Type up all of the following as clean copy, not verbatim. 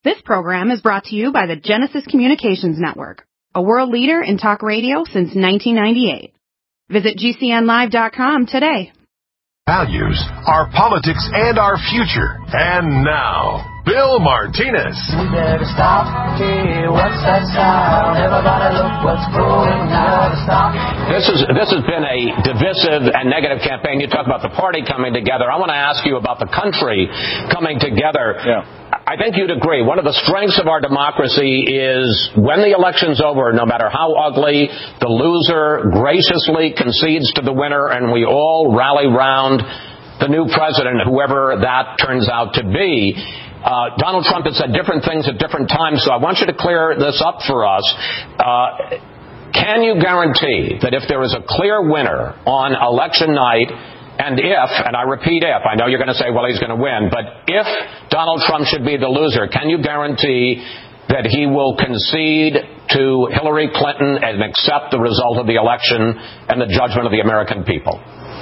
This program is brought to you by the Genesis Communications Network, a world leader in talk radio since 1998. Visit GCNlive.com today. Values, our politics, and our future. And now, Bill Martinez. We better stop. Hey, what's that sound? Everybody look what's going on. Stop. This has been a divisive and negative campaign. You talk about the party coming together. I want to ask you about the country coming together. Yeah. I think you'd agree. One of the strengths of our democracy is when the election's over, no matter how ugly, the loser graciously concedes to the winner, and we all rally round the new president, whoever that turns out to be. Donald Trump has said different things at different times, so I want you to clear this up for us. Can you guarantee that if there is a clear winner on election night, and I repeat if, I know you're going to say, well, he's going to win, but if Donald Trump should be the loser, can you guarantee that he will concede to Hillary Clinton and accept the result of the election and the judgment of the American people?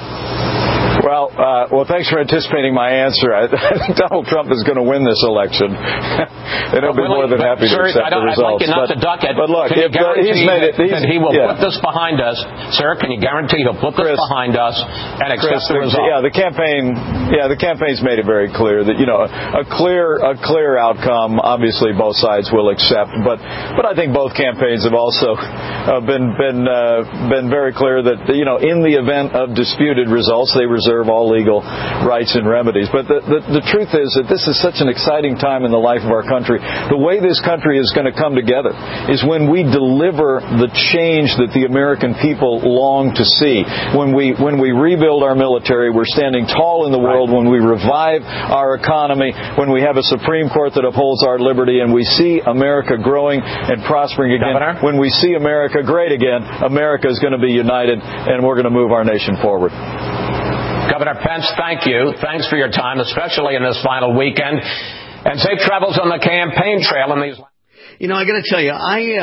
Well, thanks for anticipating my answer. I think Donald Trump is going to win this election, and he'll be more than happy to accept the results. I'd like you not to duck it. But look, can you guarantee that he will yeah. put this behind us, sir? Can you guarantee he'll put this behind us and accept the result? Yeah, the campaign's made it very clear that a clear outcome. Obviously, both sides will accept, but I think both campaigns have also been very clear that in the event of disputed results, they reserve all legal rights and remedies. But the truth is that this is such an exciting time in the life of our country. The way this country is going to come together is when we deliver the change that the American people long to see. When we rebuild our military, we're standing tall in the world. When we revive our economy, when we have a Supreme Court that upholds our liberty, and we see America growing and prospering again. Governor? When we see America great again, America is going to be united, and we're going to move our nation forward. Governor Pence, thank you. Thanks for your time, especially in this final weekend. And safe travels on the campaign trail in these. I got to tell you,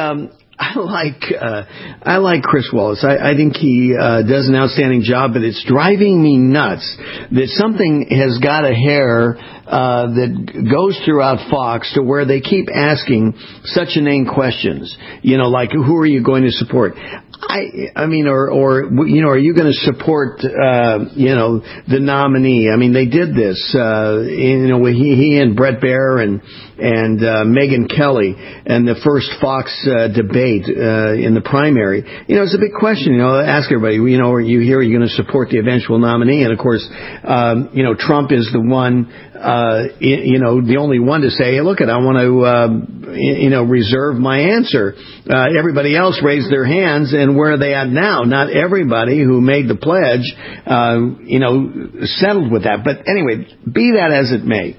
I like Chris Wallace. I think he does an outstanding job, but it's driving me nuts that something has got a hair that goes throughout Fox to where they keep asking such inane questions. Like, who are you going to support? I mean, or are you going to support, the nominee? I mean, they did this, he and Brett Baer and Megyn Kelly and the first Fox debate in the primary. It's a big question. Ask everybody, are you going to support the eventual nominee? And of course, Trump is the one, the only one to say, hey, look, I want to, reserve my answer. Everybody else raised their hands, and where are they at now? Not everybody who made the pledge, settled with that. But anyway, be that as it may,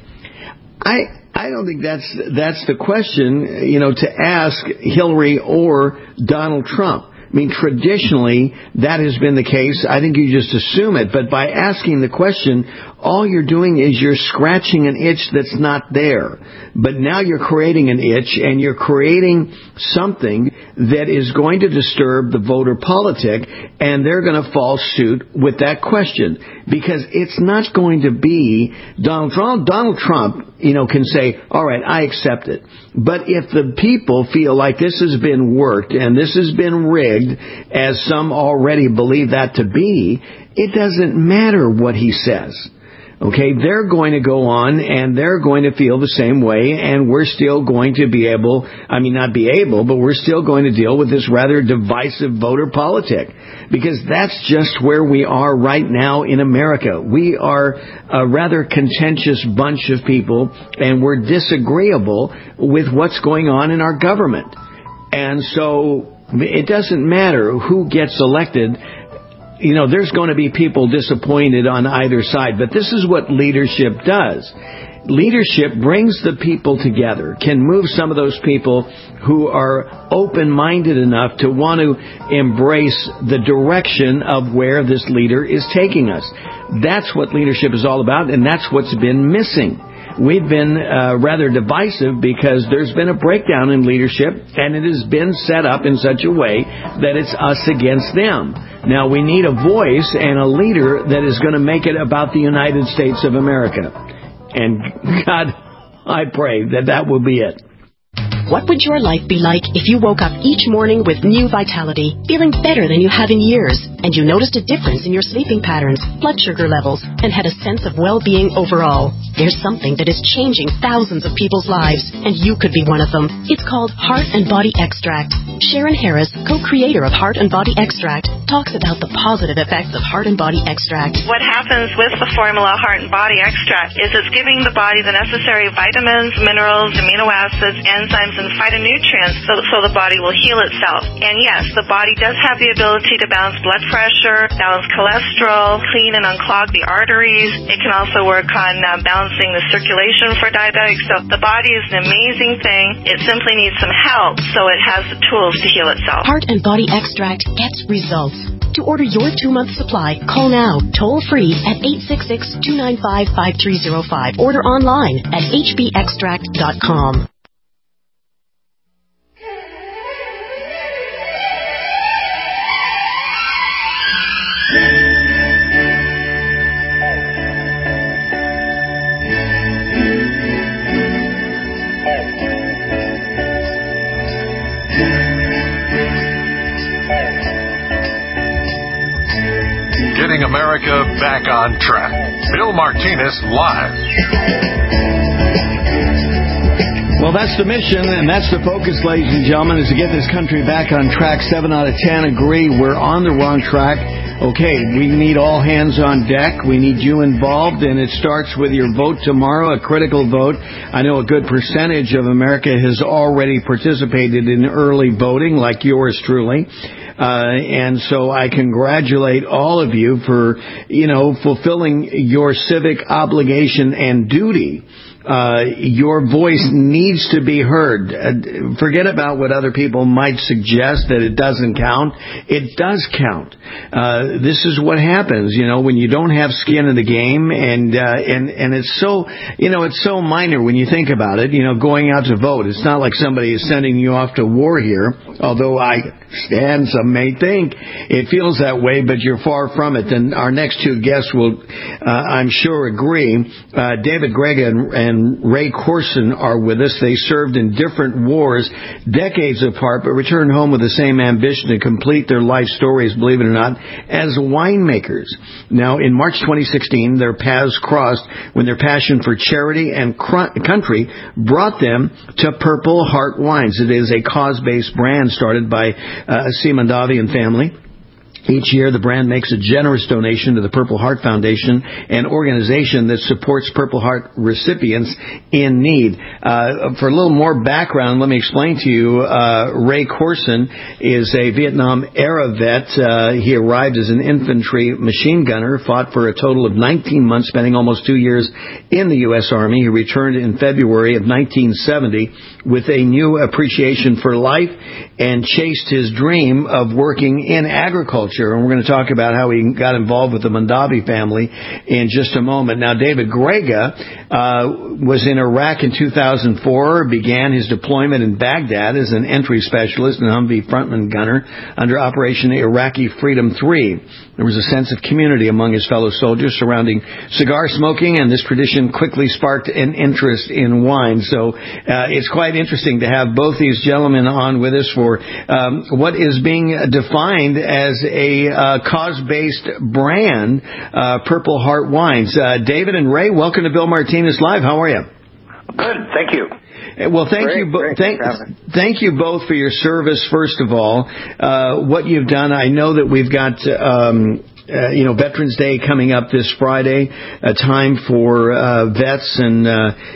I don't think that's the question, to ask Hillary or Donald Trump. I mean, traditionally, that has been the case. I think you just assume it. But by asking the question, all you're doing is you're scratching an itch that's not there. But now you're creating an itch, and you're creating something that is going to disturb the voter politic, and they're going to fall suit with that question. Because it's not going to be Donald Trump. Donald Trump, can say, all right, I accept it. But if the people feel like this has been worked and this has been rigged, as some already believe that to be, it doesn't matter what he says. Okay, they're going to go on and they're going to feel the same way, and we're still going to be able, but we're still going to deal with this rather divisive voter politic, because that's just where we are right now in America. We are a rather contentious bunch of people, and we're disagreeable with what's going on in our government. And so it doesn't matter who gets elected. There's going to be people disappointed on either side, but this is what leadership does. Leadership brings the people together, can move some of those people who are open-minded enough to want to embrace the direction of where this leader is taking us. That's what leadership is all about, and that's what's been missing. We've been rather divisive because there's been a breakdown in leadership, and it has been set up in such a way that it's us against them. Now, we need a voice and a leader that is going to make it about the United States of America. And God I pray that will be it. What would your life be like if you woke up each morning with new vitality, feeling better than you have in years, and you noticed a difference in your sleeping patterns, blood sugar levels, and had a sense of well-being overall? There's something that is changing thousands of people's lives, and you could be one of them. It's called Heart and Body Extract. Sharon Harris, co-creator of Heart and Body Extract, talks about the positive effects of Heart and Body Extract. What happens with the formula Heart and Body Extract is it's giving the body the necessary vitamins, minerals, amino acids, enzymes, and phytonutrients so the body will heal itself. And yes, the body does have the ability to balance blood pressure, balance cholesterol, clean and unclog the arteries. It can also work on balancing the circulation for diabetics. So the body is an amazing thing. It simply needs some help so it has the tools to heal itself. Heart and Body Extract gets results. To order your 2-month supply, call now, toll-free at 866-295-5305. Order online at hbextract.com. Getting America back on track. Bill Martinez Live. Well, that's the mission, and that's the focus, ladies and gentlemen, is to get this country back on track. 7 out of 10 agree we're on the wrong track. Okay, we need all hands on deck. We need you involved, and it starts with your vote tomorrow, a critical vote. I know a good percentage of America has already participated in early voting, like yours truly. And so I congratulate all of you for, fulfilling your civic obligation and duty. Your voice needs to be heard. Forget about what other people might suggest that it doesn't count. It does count. This is what happens, when you don't have skin in the game, and it's so, it's so minor when you think about it, going out to vote. It's not like somebody is sending you off to war here, although I understand some may think it feels that way, but you're far from it. And our next two guests will, I'm sure, agree. David Grega and Ray Corson are with us. They served in different wars, decades apart, but returned home with the same ambition to complete their life stories, believe it or not, as winemakers. Now, in March 2016, their paths crossed when their passion for charity and country brought them to Purple Heart Wines. It is a cause-based brand started by C. Mondavi and family. Each year, the brand makes a generous donation to the Purple Heart Foundation, an organization that supports Purple Heart recipients in need. For a little more background, let me explain to you, Ray Corson is a Vietnam-era vet. He arrived as an infantry machine gunner, fought for a total of 19 months, spending almost 2 years in the U.S. Army. He returned in February of 1970 with a new appreciation for life and chased his dream of working in agriculture. And we're going to talk about how he got involved with the Mondavi family in just a moment. Now, David Grega was in Iraq in 2004, began his deployment in Baghdad as an entry specialist and Humvee frontman gunner under Operation Iraqi Freedom 3. There was a sense of community among his fellow soldiers surrounding cigar smoking, and this tradition quickly sparked an interest in wine. So it's quite interesting to have both these gentlemen on with us for what is being defined as a cause-based brand, Purple Heart Wines. David and Ray, welcome to Bill Martinez Live. How are you? Good, thank you. Well, thank you both for your service, first of all. What you've done, I know that we've got Veterans Day coming up this Friday, a time for vets and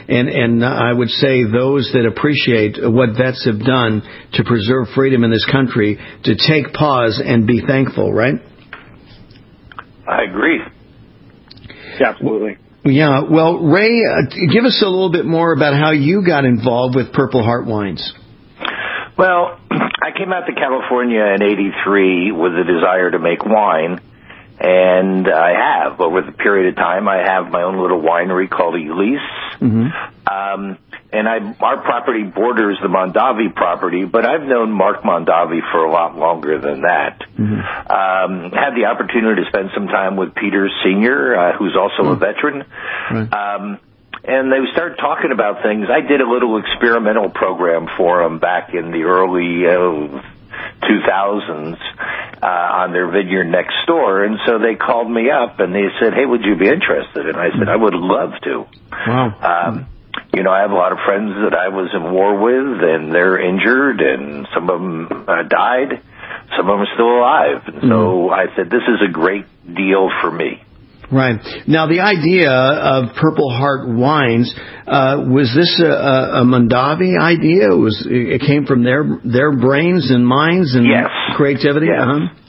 I would say those that appreciate what vets have done to preserve freedom in this country to take pause and be thankful, right? I agree. Absolutely. Yeah, well, Ray, give us a little bit more about how you got involved with Purple Heart Wines. Well, I came out to California in '83 with a desire to make wine, and I have. Over the period of time, I have my own little winery called Elise. Mm-hmm. And our property borders the Mondavi property, but I've known Mark Mondavi for a lot longer than that. Mm-hmm. Had the opportunity to spend some time with Peter Sr., who's also a veteran. Right. and they started talking about things. I did a little experimental program for them back in the early 2000s on their vineyard next door, and so they called me up and they said, "Hey, would you be interested?" And I said, "I would love to." Wow. You know, I have a lot of friends that I was in war with, and they're injured, and some of them died. Some of them are still alive. And so I said, this is a great deal for me. Right. Now, the idea of Purple Heart Wines, was this a Mondavi idea? It came from their brains and minds and creativity? Yes.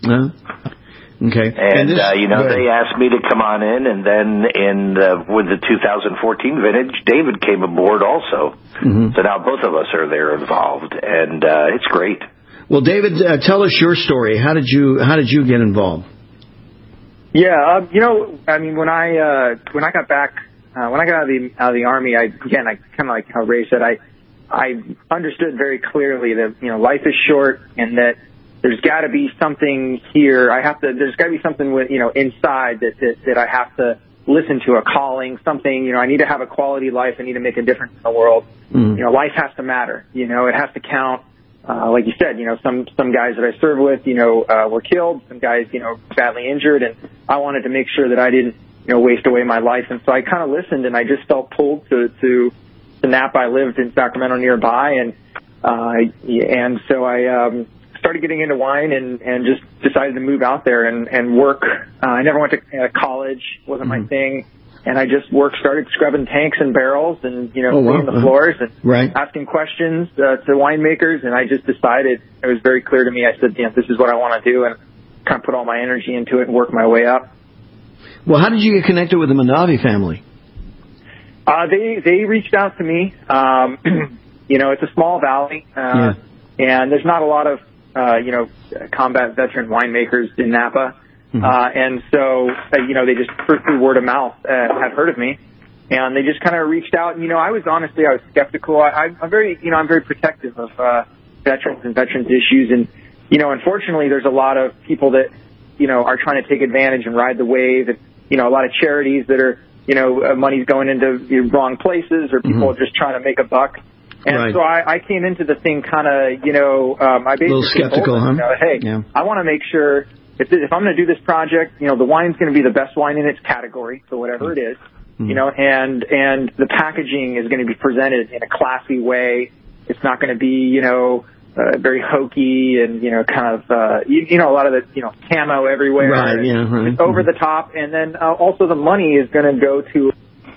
Okay. And they asked me to come on in, and then with the 2014 vintage, David came aboard also. So now both of us are there involved, and it's great. Well, David, tell us your story. How did you get involved? Yeah, I mean, when I got back, when I got out of the Army, I kind of like how Ray said, I understood very clearly that, life is short and that there's got to be something here. There's got to be something with, inside that I have to listen to, a calling, something, I need to have a quality life. I need to make a difference in the world. Life has to matter. It has to count. Like you said, some guys that I served with, were killed, some guys, badly injured, and I wanted to make sure that I didn't, waste away my life. And so I kind of listened, and I just felt pulled to Napa. I lived in Sacramento nearby, and so I started getting into wine and just decided to move out there and work. I never went to college, wasn't my thing. And I just started scrubbing tanks and barrels and, cleaning the floors and asking questions to winemakers. And I just decided, it was very clear to me, I said, this is what I want to do, and kind of put all my energy into it and work my way up. Well, how did you get connected with the Mondavi family? They reached out to me. It's a small valley, and there's not a lot of, combat veteran winemakers in Napa. And so, they just, through word of mouth, had heard of me, and they just kind of reached out. And, I was skeptical. I'm very protective of, veterans and veterans issues. And, unfortunately, there's a lot of people that, are trying to take advantage and ride the wave. And, a lot of charities that are, money's going into the wrong places, or people just trying to make a buck. And so I came into the thing kind of, I basically, a little skeptical, I want to make sure, if I'm going to do this project, the wine's going to be the best wine in its category, so whatever it is, and the packaging is going to be presented in a classy way. It's not going to be, very hokey and, kind of, a lot of the, camo everywhere. It's over the top. And then also the money is going to go to...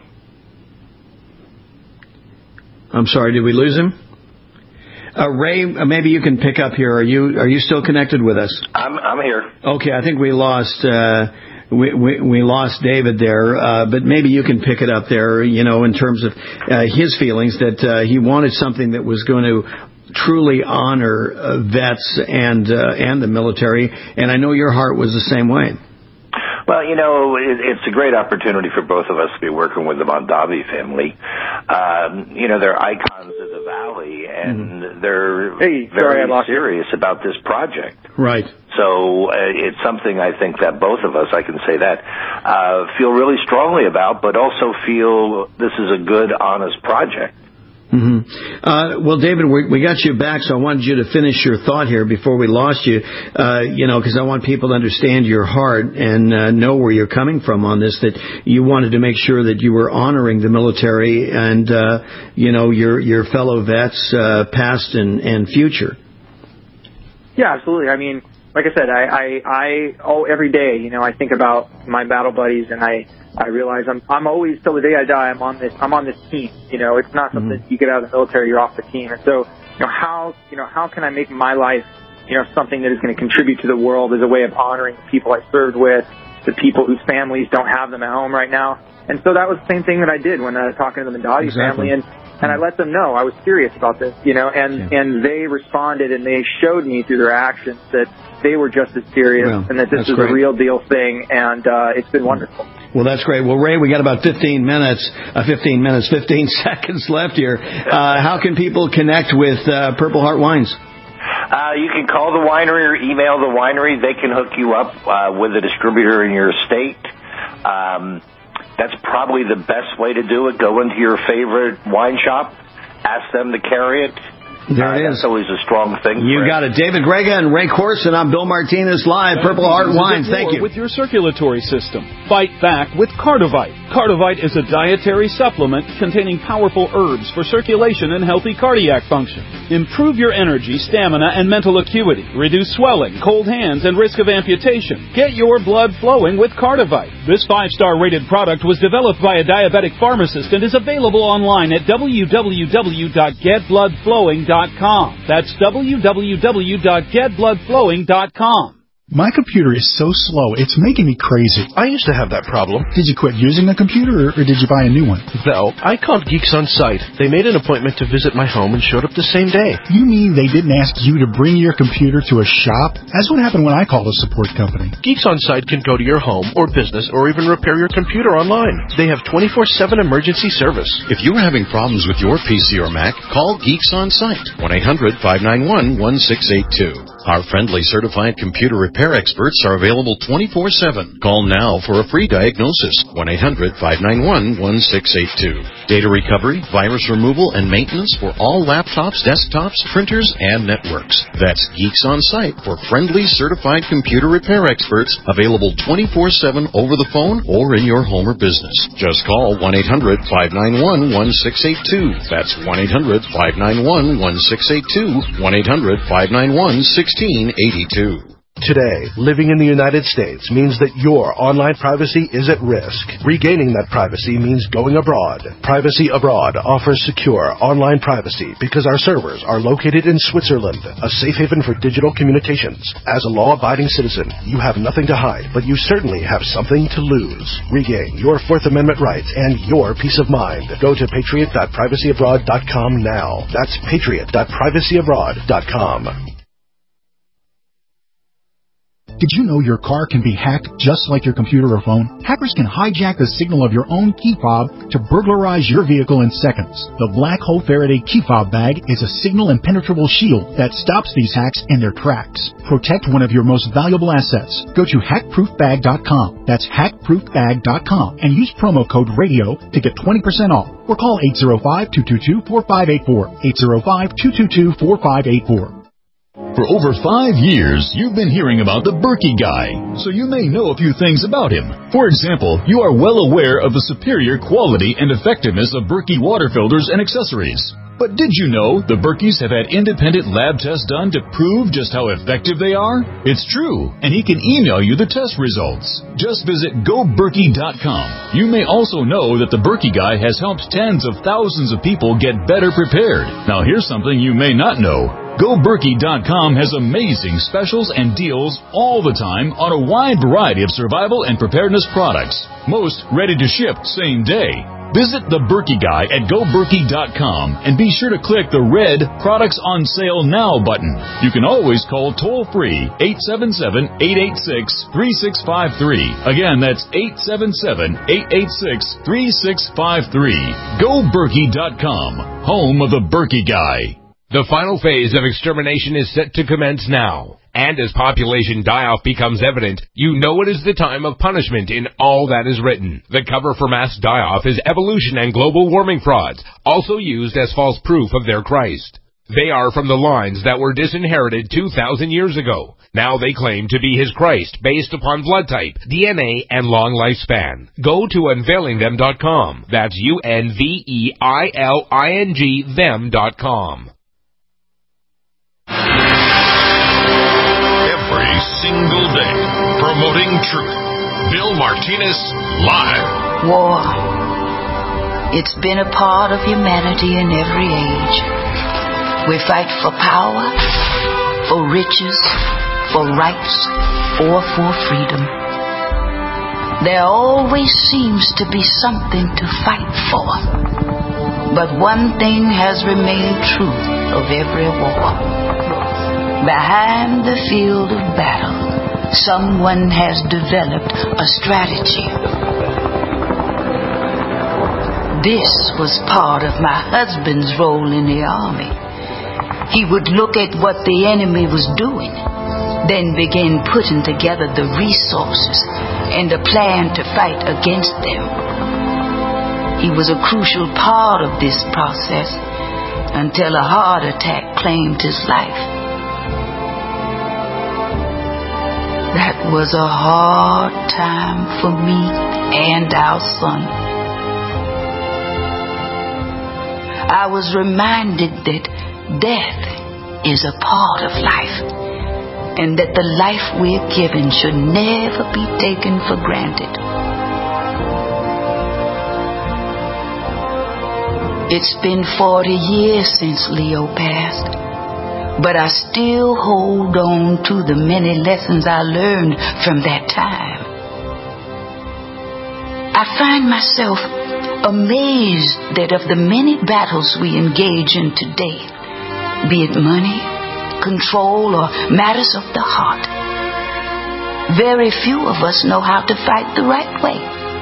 I'm sorry, did we lose him? Ray, maybe you can pick up here. Are you still connected with us? I'm here. Okay, I think we lost we lost David there, but maybe you can pick it up there. In terms of his feelings that he wanted something that was going to truly honor vets and the military, and I know your heart was the same way. Well, it's a great opportunity for both of us to be working with the Mondavi family. They're icons of the valley, and they're very serious about this project. Right. So it's something I think that both of us, I can say that, feel really strongly about, but also feel this is a good, honest project. Well, David, we got you back, so I wanted you to finish your thought here before we lost you, because I want people to understand your heart and know where you're coming from on this, that you wanted to make sure that you were honoring the military and, your fellow vets, past and future. Yeah, absolutely. I mean, like I said, every day, I think about my battle buddies, and I realize I'm always, till the day I die, I'm on this team. It's not something you get out of the military, you're off the team. And so, how can I make my life, something that is going to contribute to the world as a way of honoring the people I served with, the people whose families don't have them at home right now. And so that was the same thing that I did when I was talking to the Mondavi family, and I let them know I was serious about this, and they responded, and they showed me through their actions that they were just as serious, and that this is a real deal thing, and it's been wonderful. Well, that's great. Well, Ray, we got about 15 seconds left here. How can people connect with Purple Heart Wines? You can call the winery or email the winery. They can hook you up with a distributor in your state. that's probably the best way to do it. Go into your favorite wine shop, ask them to carry it. There it is. That's always a strong thing. You got it. David Grega and Ray Corson. I'm Bill Martinez live. Purple Heart Wines. Thank you. With your circulatory system. Fight back with Cardivite. Cardivite is a dietary supplement containing powerful herbs for circulation and healthy cardiac function. Improve your energy, stamina, and mental acuity. Reduce swelling, cold hands, and risk of amputation. Get your blood flowing with Cardivite. This 5-star rated product was developed by a diabetic pharmacist and is available online at www.getbloodflowing.com. That's www.getbloodflowing.com. My computer is so slow, it's making me crazy. I used to have that problem. Did you quit using the computer, or did you buy a new one? No, I called Geeks On Site. They made an appointment to visit my home and showed up the same day. You mean they didn't ask you to bring your computer to a shop? That's what happened when I called a support company. Geeks On Site can go to your home or business or even repair your computer online. They have 24/7 emergency service. If you're having problems with your PC or Mac, call Geeks On Site. 1-800-591-1682. Our friendly certified computer repair experts are available 24/7. Call now for a free diagnosis. 1-800-591-1682. Data recovery, virus removal, and maintenance for all laptops, desktops, printers, and networks. That's Geeks On Site for friendly certified computer repair experts available 24/7 over the phone or in your home or business. Just call 1-800-591-1682. That's 1-800-591-1682. 1-800-591-1682. Today, living in the United States means that your online privacy is at risk. Regaining that privacy means going abroad. Privacy Abroad offers secure online privacy because our servers are located in Switzerland, a safe haven for digital communications. As a law-abiding citizen, you have nothing to hide, but you certainly have something to lose. Regain your Fourth Amendment rights and your peace of mind. Go to patriot.privacyabroad.com now. That's patriot.privacyabroad.com. Did you know your car can be hacked just like your computer or phone? Hackers can hijack the signal of your own key fob to burglarize your vehicle in seconds. The Black Hole Faraday key fob bag is a signal impenetrable shield that stops these hacks in their tracks. Protect one of your most valuable assets. Go to hackproofbag.com. That's hackproofbag.com and use promo code RADIO to get 20% off. Or call 805-222-4584. 805-222-4584. For over 5 years, you've been hearing about the Berkey Guy, so you may know a few things about him. For example, you are well aware of the superior quality and effectiveness of Berkey water filters and accessories. But did you know the Berkeys have had independent lab tests done to prove just how effective they are? It's true, and he can email you the test results. Just visit GoBerkey.com. You may also know that the Berkey Guy has helped tens of thousands of people get better prepared. Now here's something you may not know. GoBerkey.com has amazing specials and deals all the time on a wide variety of survival and preparedness products. Most ready to ship same day. Visit the Berkey Guy at GoBerkey.com and be sure to click the red Products on Sale Now button. You can always call toll-free 877-886-3653. Again, that's 877-886-3653. GoBerkey.com, home of the Berkey Guy. The final phase of extermination is set to commence now. And as population die-off becomes evident, you know it is the time of punishment in all that is written. The cover for mass die-off is evolution and global warming frauds, also used as false proof of their Christ. They are from the lines that were disinherited 2,000 years ago. Now they claim to be his Christ based upon blood type, DNA, and long lifespan. Go to unveilingthem.com. That's UNVEILING them.com. Every single day, promoting truth. Bill Martinez, live. War. It's been a part of humanity in every age. We fight for power, for riches, for rights, or for freedom. There always seems to be something to fight for. But one thing has remained true of every war. Behind the field of battle, someone has developed a strategy. This was part of my husband's role in the army. He would look at what the enemy was doing, then begin putting together the resources and a plan to fight against them. He was a crucial part of this process until a heart attack claimed his life. That was a hard time for me and our son. I was reminded that death is a part of life, and that the life we're given should never be taken for granted. It's been 40 years since Leo passed, but I still hold on to the many lessons I learned from that time. I find myself amazed that of the many battles we engage in today, be it money, control, or matters of the heart, very few of us know how to fight the right way,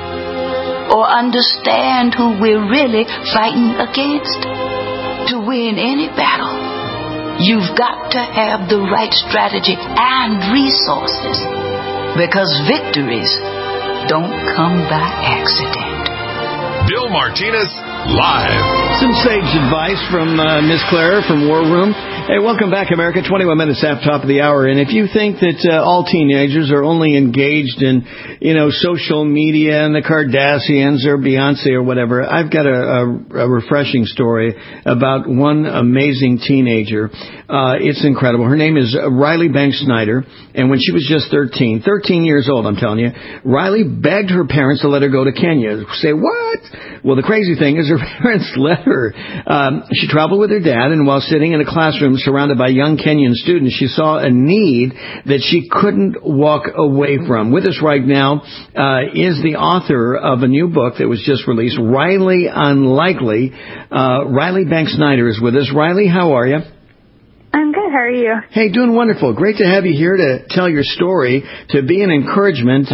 or understand who we're really fighting against. To win any battle, you've got to have the right strategy and resources, because victories don't come by accident. Bill Martinez, live. Some sage advice from Miss Clara from War Room. Hey, welcome back, America. 21 minutes after top of the hour. And if you think that all teenagers are only engaged in, social media and the Kardashians or Beyonce or whatever, I've got a refreshing story about one amazing teenager. It's incredible. Her name is Riley Banks Snyder. And when she was just 13 years old, I'm telling you, Riley begged her parents to let her go to Kenya. Say, what? Well, the crazy thing is her parents let her. She traveled with her dad, and while sitting in a classroom surrounded by young Kenyan students, she saw a need that she couldn't walk away from. With us right now is the author of a new book that was just released, Riley Unlikely. Riley Banks Snyder is with us. Riley, how are you? I'm good. How are you? Hey, doing wonderful. Great to have you here to tell your story, to be an encouragement.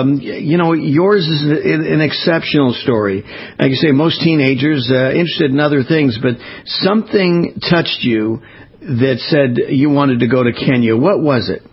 Yours is an exceptional story. Like you say, most teenagers interested in other things, but something touched you that said you wanted to go to Kenya. What was it?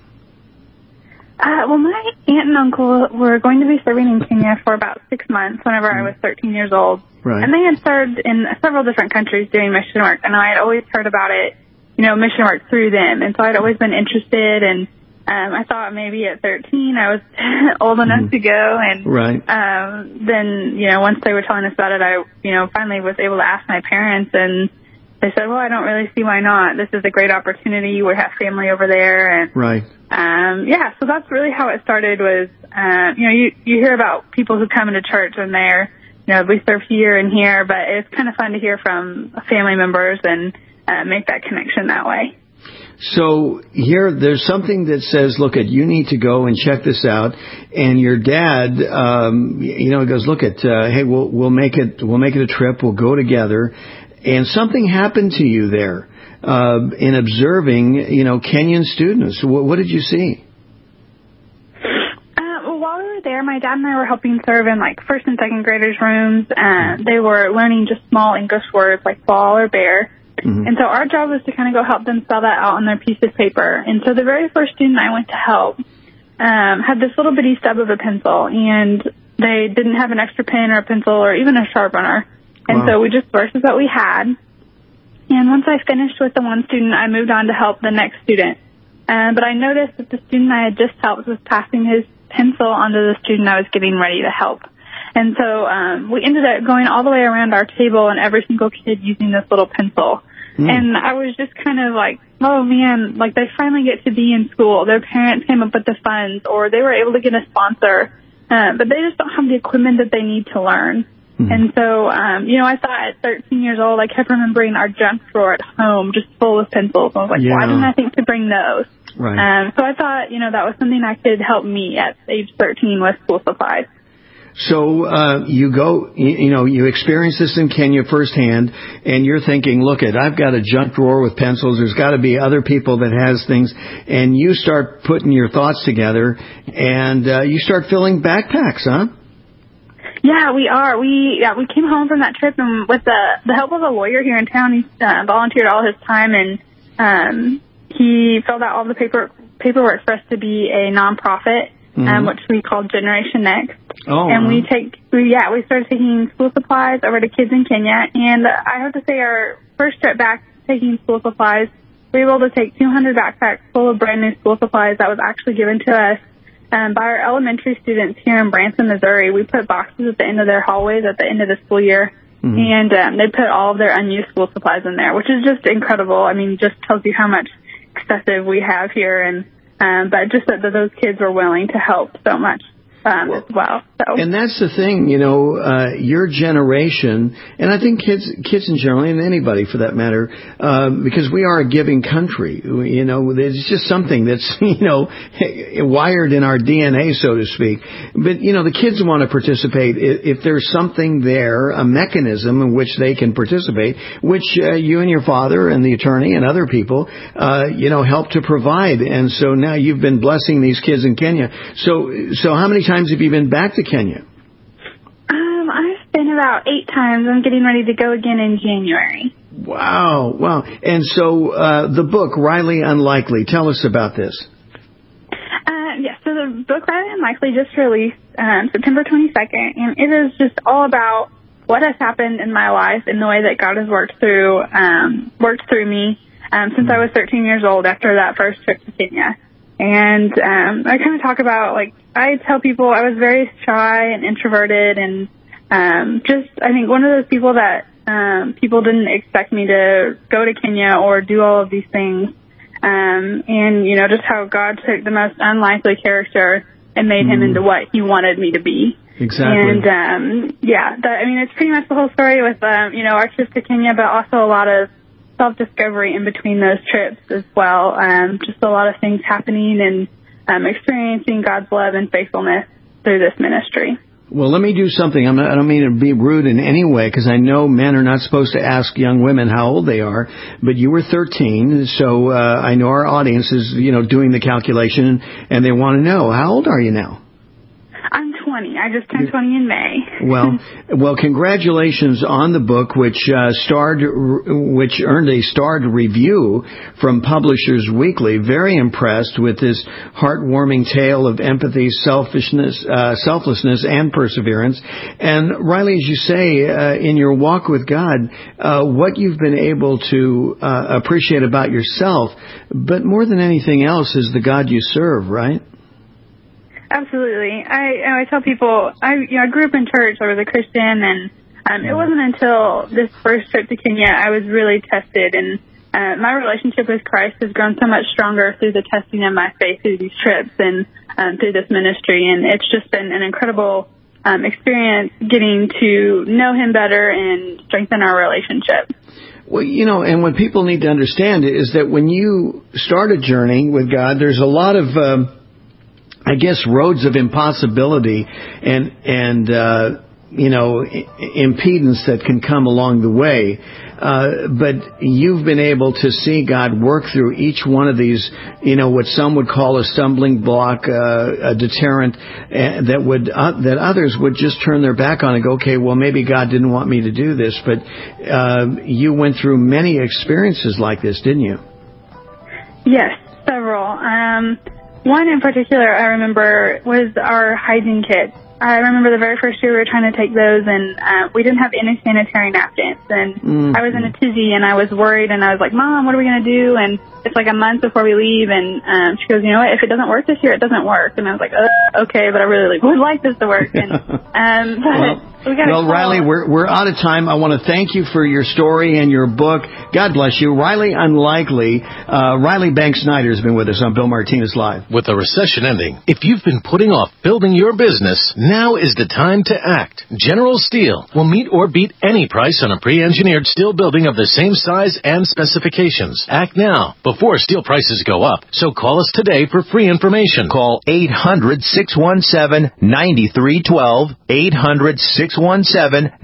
Well, my aunt and uncle were going to be serving in Kenya for about 6 months whenever I was 13 years old. Right. And they had served in several different countries doing mission work, and I had always heard about it, mission work through them. And so I'd always been interested, and I thought maybe at 13 I was old enough to go. And right. Then, once they were telling us about it, I, finally was able to ask my parents, and they said, well, I don't really see why not. This is a great opportunity. We have family over there. And, right. So that's really how it started was, you hear about people who come into church and they're, we serve here and here, but it's kind of fun to hear from family members and make that connection that way. So here, there's something that says, look, you need to go and check this out. And your dad, goes, look, hey, we'll make it a trip. We'll go together. And something happened to you there in observing, Kenyan students. What did you see? While we were there, my dad and I were helping serve in first and second graders' rooms. They were learning just small English words like ball or bear. Mm-hmm. And so our job was to kind of go help them spell that out on their piece of paper. And so the very first student I went to help had this little bitty stub of a pencil, and they didn't have an extra pen or a pencil or even a sharpener. And so we just verses that we had. And once I finished with the one student, I moved on to help the next student. But I noticed that the student I had just helped was passing his pencil onto the student I was getting ready to help. And so we ended up going all the way around our table and every single kid using this little pencil. And I was just kind of like, oh, man, they finally get to be in school. Their parents came up with the funds, or they were able to get a sponsor, but they just don't have the equipment that they need to learn. And so, I thought at 13 years old, I kept remembering our junk drawer at home just full of pencils. I was like, why didn't I think to bring those? Right. So I thought, that was something that could help me at age 13 with school supplies. So you go, you experience this in Kenya firsthand, and you're thinking, look, I've got a junk drawer with pencils. There's got to be other people that has things. And you start putting your thoughts together, and you start filling backpacks, huh? Yeah, we are. We came home from that trip, and with the help of a lawyer here in town, he volunteered all his time, and he filled out all the paperwork for us to be a nonprofit. which we call Generation Next. Oh, and we started taking school supplies over to kids in Kenya. And I have to say, our first trip back taking school supplies, we were able to take 200 backpacks full of brand new school supplies that was actually given to us by our elementary students here in Branson, Missouri. We put boxes at the end of their hallways at the end of the school year. And they put all of their unused school supplies in there, which is just incredible. I mean, just tells you how much excessive we have here, and but just that those kids were willing to help so much as well. So. And that's the thing, your generation, and I think kids in general, and anybody for that matter, because we are a giving country. There's just something that's wired in our DNA, so to speak. But the kids want to participate if there's something there, a mechanism in which they can participate, which you and your father and the attorney and other people, help to provide. And so now you've been blessing these kids in Kenya. So how many times have you been back to Kenya? I've been about 8 times. I'm getting ready to go again in January. Wow. And so the book, Riley Unlikely, tell us about this. Yes, so the book, Riley Unlikely, just released September 22nd, and it is just all about what has happened in my life and the way that God has worked through me since I was 13 years old after that first trip to Kenya. And I kind of talk about, I tell people I was very shy and introverted, and I think one of those people that people didn't expect me to go to Kenya or do all of these things. And, just how God took the most unlikely character and made him into what he wanted me to be. Exactly. And, it's pretty much the whole story with, our trip to Kenya, but also a lot of self-discovery in between those trips as well. Just a lot of things happening and experiencing God's love and faithfulness through this ministry. Well, let me do something. I don't mean to be rude in any way, because I know men are not supposed to ask young women how old they are, but you were 13, so I know our audience is, doing the calculation, and they want to know, how old are you now? I'm 20. I just turned 20 in May. Well, congratulations on the book, which earned a starred review from Publishers Weekly. Very impressed with this heartwarming tale of empathy, selflessness, and perseverance. And Riley, as you say, in your walk with God, what you've been able to appreciate about yourself, but more than anything else, is the God you serve, right? Absolutely. I tell people, I grew up in church. I was a Christian, and it wasn't until this first trip to Kenya I was really tested, and my relationship with Christ has grown so much stronger through the testing of my faith through these trips and through this ministry, and it's just been an incredible experience getting to know him better and strengthen our relationship. Well, and what people need to understand is that when you start a journey with God, there's a lot of roads of impossibility and impedance that can come along the way. But you've been able to see God work through each one of these, what some would call a stumbling block, a deterrent, that others would just turn their back on and go, okay, well, maybe God didn't want me to do this. But you went through many experiences like this, didn't you? Yes, several. One in particular I remember was our hygiene kits. I remember the very first year we were trying to take those, and we didn't have any sanitary napkins. And I was in a tizzy, and I was worried, and I was like, Mom, what are we going to do? And it's like a month before we leave, and she goes, you know what, if it doesn't work this year, it doesn't work. And I was like, okay, but I really would like this to work. And Well, Riley, we're out of time. I want to thank you for your story and your book. God bless you. Riley Unlikely. Riley Banks Snyder has been with us on Bill Martinez Live. With the recession ending, if you've been putting off building your business, now is the time to act. General Steel will meet or beat any price on a pre-engineered steel building of the same size and specifications. Act now before steel prices go up. So call us today for free information. Call 800-617-9312.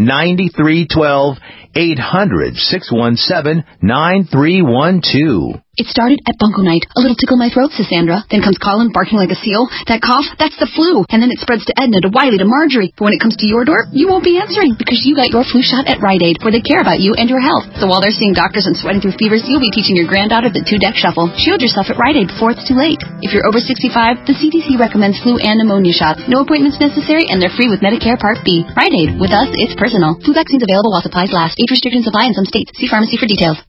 800-617-9312. 800-617-9312. It started at bunko night. A little tickle in my throat, says Sandra. Then comes Colin barking like a seal. That cough, that's the flu. And then it spreads to Edna, to Wiley, to Marjorie. But when it comes to your door, you won't be answering because you got your flu shot at Rite Aid, where they care about you and your health. So while they're seeing doctors and sweating through fevers, you'll be teaching your granddaughter the 2-deck shuffle. Shield yourself at Rite Aid before it's too late. If you're over 65, the CDC recommends flu and pneumonia shots. No appointments necessary, and they're free with Medicare Part B. Rite Aid. With us, it's personal. Flu vaccines available while supplies last. Age restrictions apply in some states. See pharmacy for details.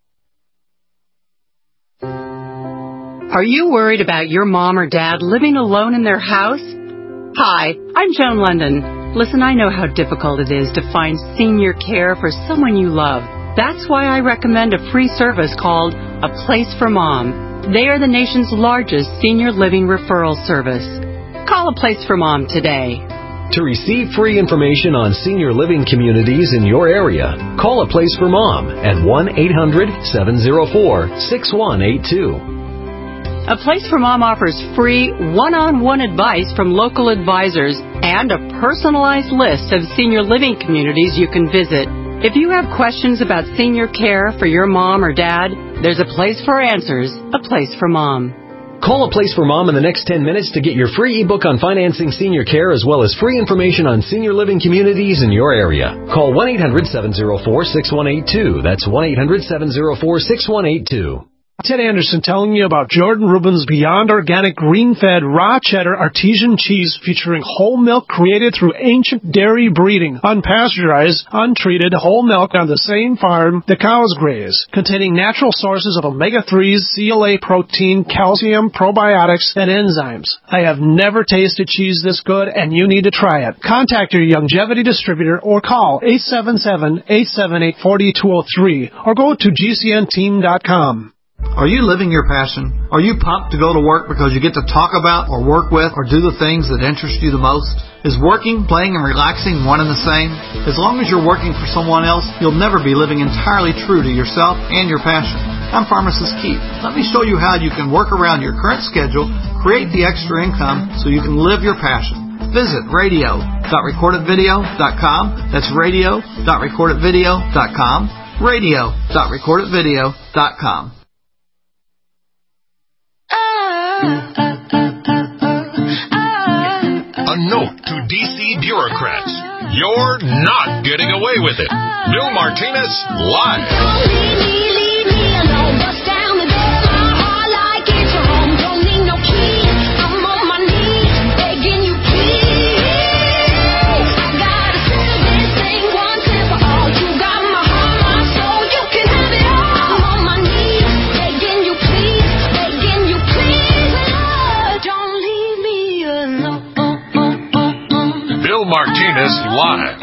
Are you worried about your mom or dad living alone in their house? Hi, I'm Joan London. Listen, I know how difficult it is to find senior care for someone you love. That's why I recommend a free service called A Place for Mom. They are the nation's largest senior living referral service. Call A Place for Mom today. To receive free information on senior living communities in your area, call A Place for Mom at 1-800-704-6182. A Place for Mom offers free one-on-one advice from local advisors and a personalized list of senior living communities you can visit. If you have questions about senior care for your mom or dad, there's a place for answers, A Place for Mom. Call A Place for Mom in the next 10 minutes to get your free ebook on financing senior care as well as free information on senior living communities in your area. Call 1-800-704-6182. That's 1-800-704-6182. Ted Anderson telling you about Jordan Rubin's Beyond Organic Green-Fed Raw Cheddar Artesian Cheese featuring whole milk created through ancient dairy breeding, unpasteurized, untreated whole milk on the same farm the cows graze, containing natural sources of omega-3s, CLA protein, calcium, probiotics, and enzymes. I have never tasted cheese this good, and you need to try it. Contact your Longevity distributor or call 877-878-4203 or go to GCNteam.com. Are you living your passion? Are you pumped to go to work because you get to talk about or work with or do the things that interest you the most? Is working, playing, and relaxing one and the same? As long as you're working for someone else, you'll never be living entirely true to yourself and your passion. I'm Pharmacist Keith. Let me show you how you can work around your current schedule, create the extra income so you can live your passion. Visit radio.recordedvideo.com. That's radio.recordedvideo.com. radio.recordedvideo.com. A note to D.C. bureaucrats. You're not getting away with it. Bill Martinez, live. Martinez live.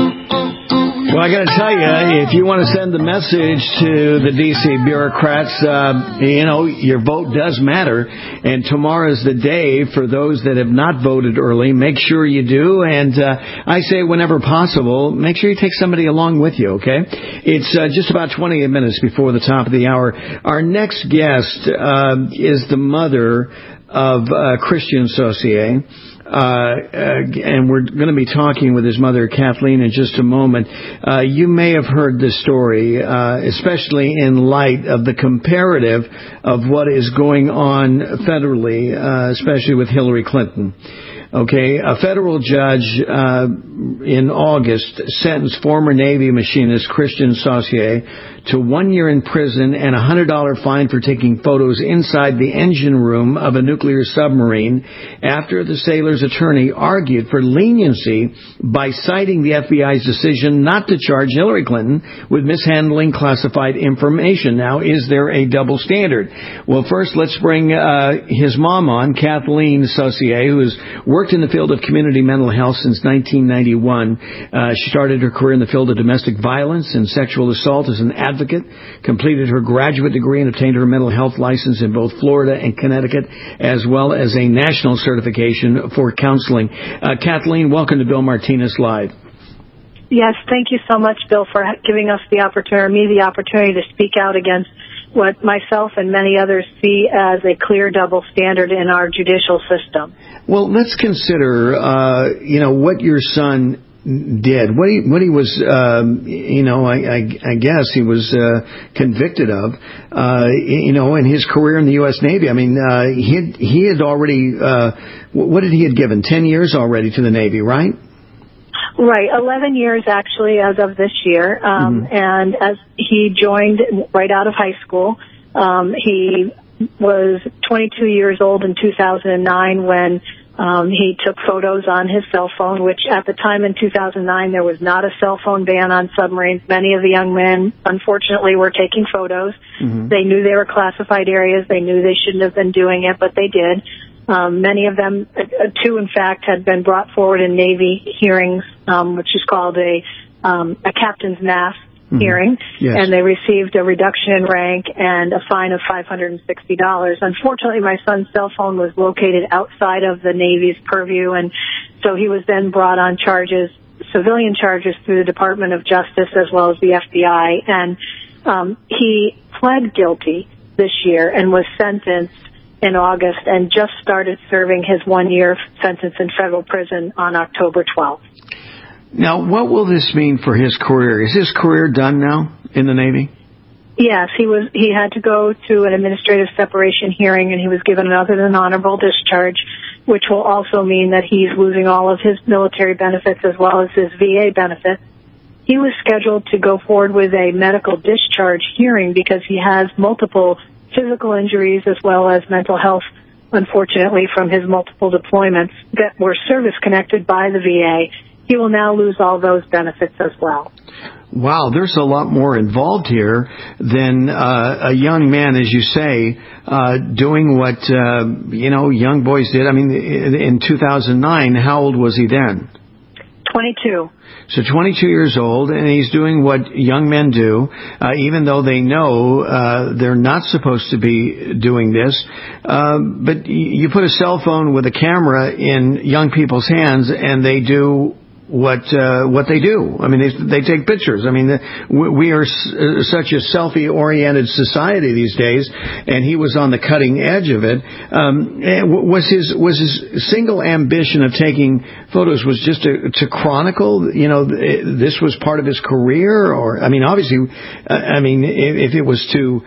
Well, I got to tell you, if you want to send the message to the D.C. bureaucrats, your vote does matter. And tomorrow is the day for those that have not voted early. Make sure you do. And I say whenever possible, make sure you take somebody along with you, okay? It's just about 28 minutes before the top of the hour. Our next guest is the mother of Christian Saucier. And we're going to be talking with his mother, Kathleen, in just a moment. You may have heard this story, especially in light of the comparative of what is going on federally, especially with Hillary Clinton. Okay, a federal judge in August sentenced former Navy machinist Christian Saucier to 1 year in prison and a $100 fine for taking photos inside the engine room of a nuclear submarine after the sailor's attorney argued for leniency by citing the FBI's decision not to charge Hillary Clinton with mishandling classified information. Now, is there a double standard? Well, first, let's bring his mom on, Kathleen Saucier, who has worked in the field of community mental health since 1991. She started her career in the field of domestic violence and sexual assault as an advocate, completed her graduate degree and obtained her mental health license in both Florida and Connecticut, as well as a national certification for counseling. Kathleen, welcome to Bill Martinez Live. Yes, thank you so much, Bill, for giving us the opportunity to speak out against what myself and many others see as a clear double standard in our judicial system. Well, let's consider, what your son did, what he was, I guess he was convicted of, in his career in the U.S. Navy. I mean, he had already, what did he had given? 10 years already to the Navy, right? Right, 11 years actually as of this year, and as he joined right out of high school. He was 22 years old in 2009 when he took photos on his cell phone, which at the time in 2009 there was not a cell phone ban on submarines. Many of the young men, unfortunately, were taking photos. They knew they were classified areas. They knew they shouldn't have been doing it, but they did. Many of them, two in fact, had been brought forward in Navy hearings, which is called a captain's mass hearing, and they received a reduction in rank and a fine of $560. Unfortunately, my son's cell phone was located outside of the Navy's purview, and so he was then brought on charges, civilian charges, through the Department of Justice as well as the FBI, and he pled guilty this year and was sentenced in August and just started serving his 1-year sentence in federal prison on October 12th. Now, what will this mean for his career? Is his career done now in the Navy? Yes, he had to go to an administrative separation hearing, and he was given an other than honorable discharge, which will also mean that he's losing all of his military benefits as well as his VA benefits. He was scheduled to go forward with a medical discharge hearing because he has multiple physical injuries as well as mental health, unfortunately, from his multiple deployments that were service-connected by the VA. He will now lose all those benefits as well. Wow, there's a lot more involved here than a young man, as you say, doing what, young boys did. I mean, in 2009, how old was he then? 22. So 22 years old, and he's doing what young men do, even though they know they're not supposed to be doing this. But you put a cell phone with a camera in young people's hands, and they do what they do. I mean, they take pictures. I mean, we are such a selfie-oriented society these days, and he was on the cutting edge of it. Was his single ambition of taking photos was just to chronicle? This was part of his career, or I mean, obviously, if it was to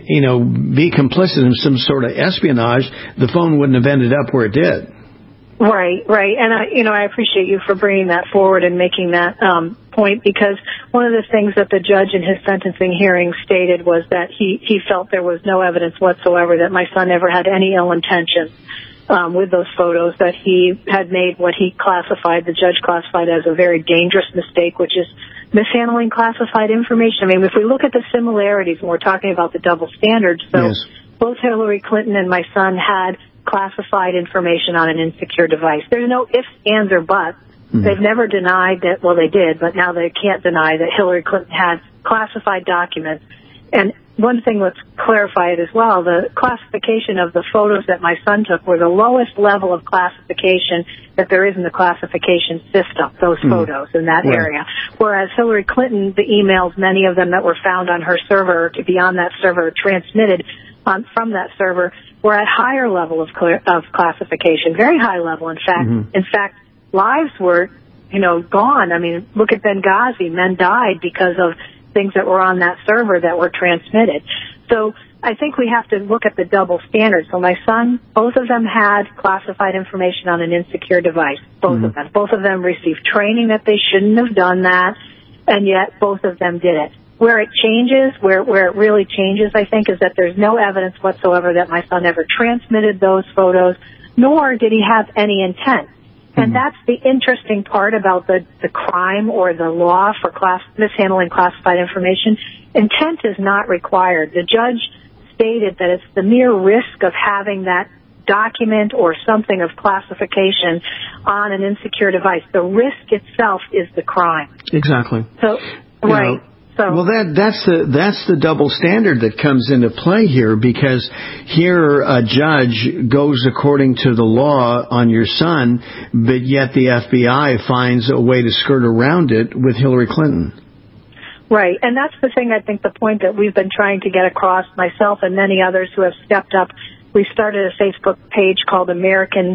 be complicit in some sort of espionage, the phone wouldn't have ended up where it did. Right. And I appreciate you for bringing that forward and making that point, because one of the things that the judge in his sentencing hearing stated was that he felt there was no evidence whatsoever that my son ever had any ill intention with those photos, that he had made what the judge classified as a very dangerous mistake, which is mishandling classified information. I mean, if we look at the similarities, and we're talking about the double standards, so both Hillary Clinton and my son had classified information on an insecure device. There's no ifs, ands, or buts. They've never denied that, well, they did, but now they can't deny that Hillary Clinton had classified documents. And one thing, let's clarify it as well, the classification of the photos that my son took were the lowest level of classification that there is in the classification system, those photos in that area. Whereas Hillary Clinton, the emails, many of them that were found on her server, to be on that server, transmitted from that server, were at higher level of classification, very high level. In fact, lives were, gone. I mean, look at Benghazi. Men died because of things that were on that server that were transmitted. So I think we have to look at the double standard. So my son, both of them had classified information on an insecure device. Both of them. Both of them received training that they shouldn't have done that, and yet both of them did it. Where it changes, where it really changes, I think, is that there's no evidence whatsoever that my son ever transmitted those photos, nor did he have any intent. And that's the interesting part about the crime or the law for mishandling classified information. Intent is not required. The judge stated that it's the mere risk of having that document or something of classification on an insecure device. The risk itself is the crime. Exactly. So, right. Well, that's the double standard that comes into play here, because here a judge goes according to the law on your son, but yet the FBI finds a way to skirt around it with Hillary Clinton. Right, and that's the thing, I think, the point that we've been trying to get across, myself and many others who have stepped up. We started a Facebook page called American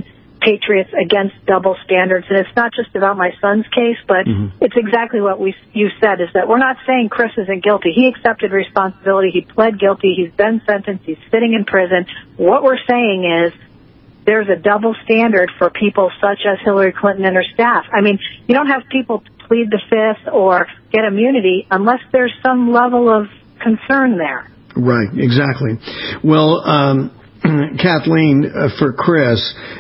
Patriots Against Double Standards. And it's not just about my son's case, but it's exactly what you said, is that we're not saying Chris isn't guilty. He accepted responsibility. He pled guilty. He's been sentenced. He's sitting in prison. What we're saying is there's a double standard for people such as Hillary Clinton and her staff. I mean, you don't have people plead the fifth or get immunity unless there's some level of concern there. Right, exactly. Well, Kathleen, for Chris,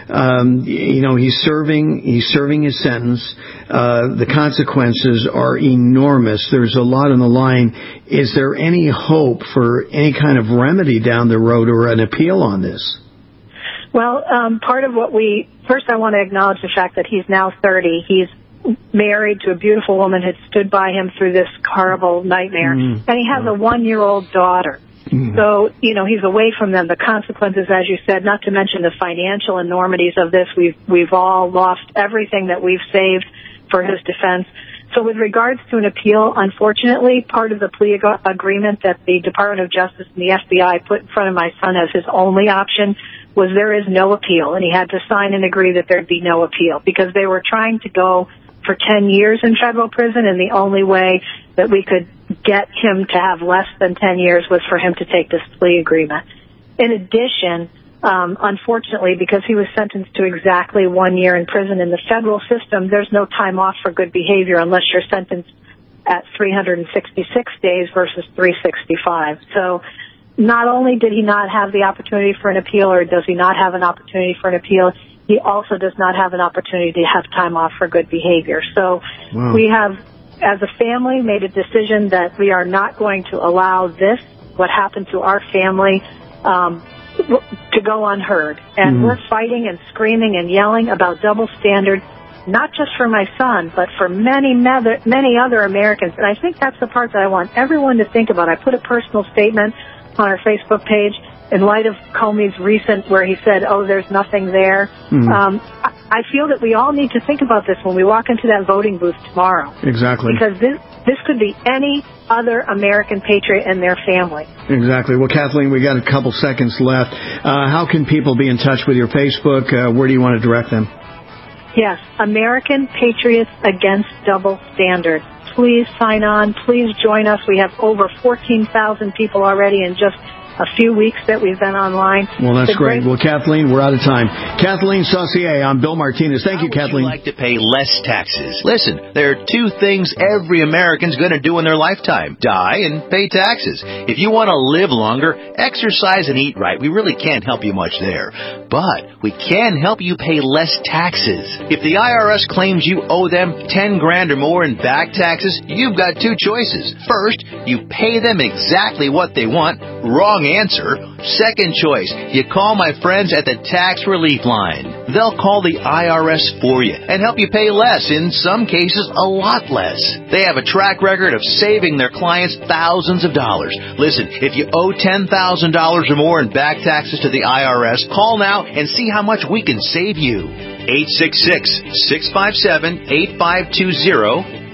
he's serving his sentence. The consequences are enormous. There's a lot on the line. Is there any hope for any kind of remedy down the road or an appeal on this? Well, part of what first I want to acknowledge the fact that he's now 30. He's married to a beautiful woman who stood by him through this horrible nightmare. And he has a 1-year-old daughter. So, he's away from them. The consequences, as you said, not to mention the financial enormities of this. We've all lost everything that we've saved for his defense. So with regards to an appeal, unfortunately, part of the plea agreement that the Department of Justice and the FBI put in front of my son as his only option was there is no appeal. And he had to sign and agree that there'd be no appeal because they were trying to go for 10 years in federal prison, and the only way that we could get him to have less than 10 years was for him to take this plea agreement. In addition, unfortunately, because he was sentenced to exactly 1 year in prison in the federal system, there's no time off for good behavior unless you're sentenced at 366 days versus 365. So not only did he not have the opportunity for an appeal, or does he not have an opportunity for an appeal, he also does not have an opportunity to have time off for good behavior. So we have, as a family, made a decision that we are not going to allow this, what happened to our family, to go unheard. And we're fighting and screaming and yelling about double standards, not just for my son, but for many other Americans. And I think that's the part that I want everyone to think about. I put a personal statement on our Facebook page in light of Comey's recent where he said, there's nothing there. I feel that we all need to think about this when we walk into that voting booth tomorrow. Exactly. Because this could be any other American patriot and their family. Exactly. Well, Kathleen, we got a couple seconds left. How can people be in touch with your Facebook? Where do you want to direct them? Yes, American Patriots Against Double Standards. Please sign on. Please join us. We have over 14,000 people already in just a few weeks that we've been online. Well, that's great. Well, Kathleen, we're out of time. Kathleen Saucier, I'm Bill Martinez. Thank you, Kathleen. How would you like to pay less taxes? Listen, there are two things every American's going to do in their lifetime: die and pay taxes. If you want to live longer, exercise and eat right. We really can't help you much there. But we can help you pay less taxes. If the IRS claims you owe them $10,000 or more in back taxes, you've got two choices. First, you pay them exactly what they want. Wrong answer. Second choice, you call my friends at the Tax Relief Line. They'll call the IRS for you and help you pay less, in some cases a lot less. They have a track record of saving their clients thousands of dollars. Listen, if you owe $10,000 or more in back taxes to the IRS, call now and see how much we can save you. 866-657-8520.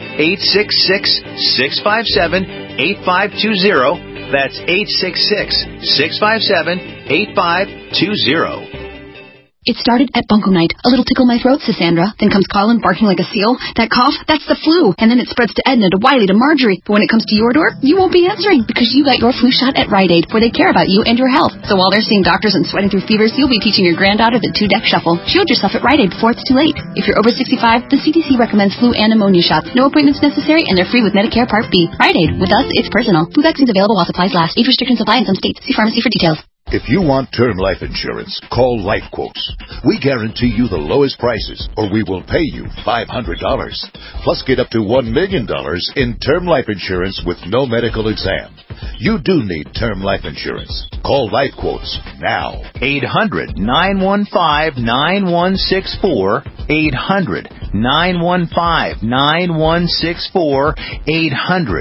866-657-8520. That's 866-657-8520. It started at Bunko Night. A little tickle my throat, says Sandra. Then comes Colin barking like a seal. That cough, that's the flu. And then it spreads to Edna, to Wiley, to Marjorie. But when it comes to your door, you won't be answering because you got your flu shot at Rite Aid, where they care about you and your health. So while they're seeing doctors and sweating through fevers, you'll be teaching your granddaughter the 2-deck shuffle. Shield yourself at Rite Aid before it's too late. If you're over 65, the CDC recommends flu and pneumonia shots. No appointments necessary, and they're free with Medicare Part B. Rite Aid. With us, it's personal. Flu vaccines available while supplies last. Age restrictions apply in some states. See pharmacy for details. If you want term life insurance, call Life Quotes. We guarantee you the lowest prices, or we will pay you $500. Plus get up to $1 million in term life insurance with no medical exam. You do need term life insurance. Call Life Quotes now. 800-915-9164. 800-915-9164.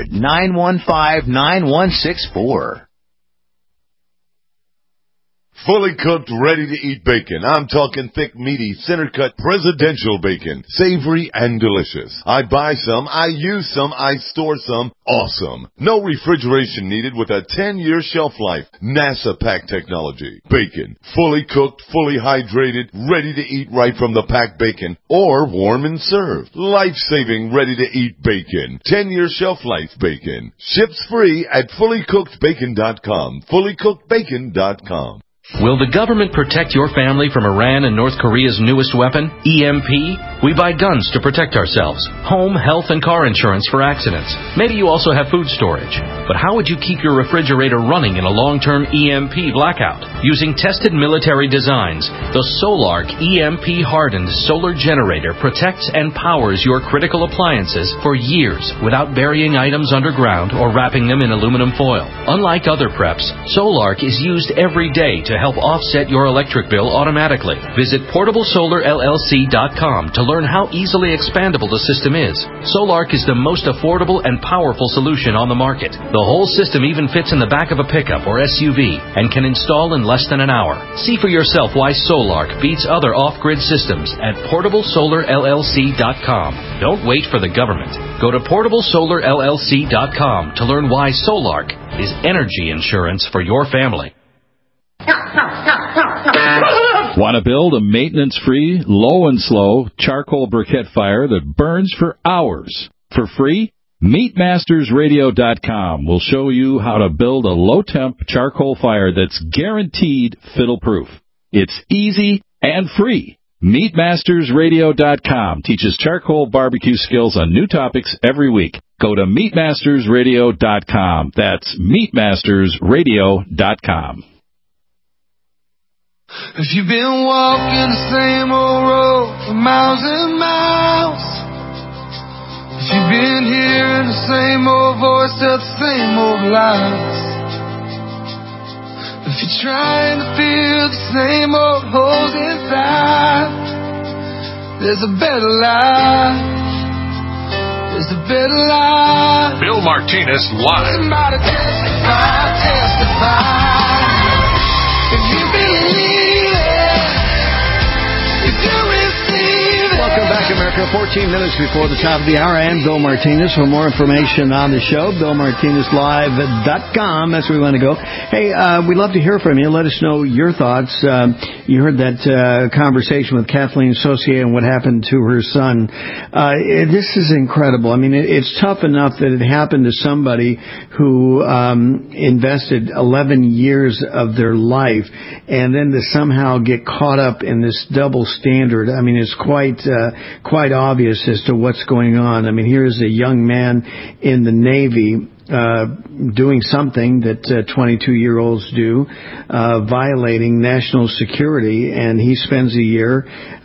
800-915-9164. fully cooked, ready-to-eat bacon. I'm talking thick, meaty, center-cut presidential bacon. Savory and delicious. I buy some, I use some, I store some. Awesome. No refrigeration needed with a 10-year shelf life. NASA pack technology. Bacon. Fully cooked, fully hydrated, ready to eat right from the packed bacon. Or warm and served. Life-saving, ready-to-eat bacon. 10-year shelf life bacon. Ships free at fullycookedbacon.com. fullycookedbacon.com. Will the government protect your family from Iran and North Korea's newest weapon, EMP? We buy guns to protect ourselves, home, health, and car insurance for accidents. Maybe you also have food storage. But how would you keep your refrigerator running in a long-term EMP blackout? Using tested military designs, the Solark EMP-hardened solar generator protects and powers your critical appliances for years without burying items underground or wrapping them in aluminum foil. Unlike other preps, Solark is used every day to help offset your electric bill automatically. Visit PortableSolarLLC.com to learn how easily expandable the system is. Solark is the most affordable and powerful solution on the market. The whole system even fits in the back of a pickup or SUV and can install in less than an hour. See for yourself why Solark beats other off-grid systems at PortableSolarLLC.com. Don't wait for the government. Go to PortableSolarLLC.com to learn why Solark is energy insurance for your family. Want to build a maintenance-free, low and slow charcoal briquette fire that burns for hours for free? MeatMastersRadio.com will show you how to build a low-temp charcoal fire that's guaranteed fiddle-proof. It's easy and free. MeatMastersRadio.com teaches charcoal barbecue skills on new topics every week. Go to MeatMastersRadio.com. That's MeatMastersRadio.com. If you've been walking the same old road for miles and miles, if you've been hearing the same old voice tell the same old lies, if you're trying to fill the same old holes inside, there's a better life. There's a better life. Bill Martinez live. Somebody testify, testify. If you believe it, if you receive it. Welcome back, America. 14 minutes before the top of the hour. I am Bill Martinez. For more information on the show, BillMartinezLive.com. That's where we want to go. Hey, we'd love to hear from you. Let us know your thoughts. You heard that conversation with Kathleen Saucier and what happened to her son. This is incredible. I mean, it's tough enough that it happened to somebody who invested 11 years of their life, and then to somehow get caught up in this double standard. I mean, it's quite obvious as to what's going on. I mean, here's a young man in the Navy doing something that 22-year-olds do, violating national security, and he spends a year,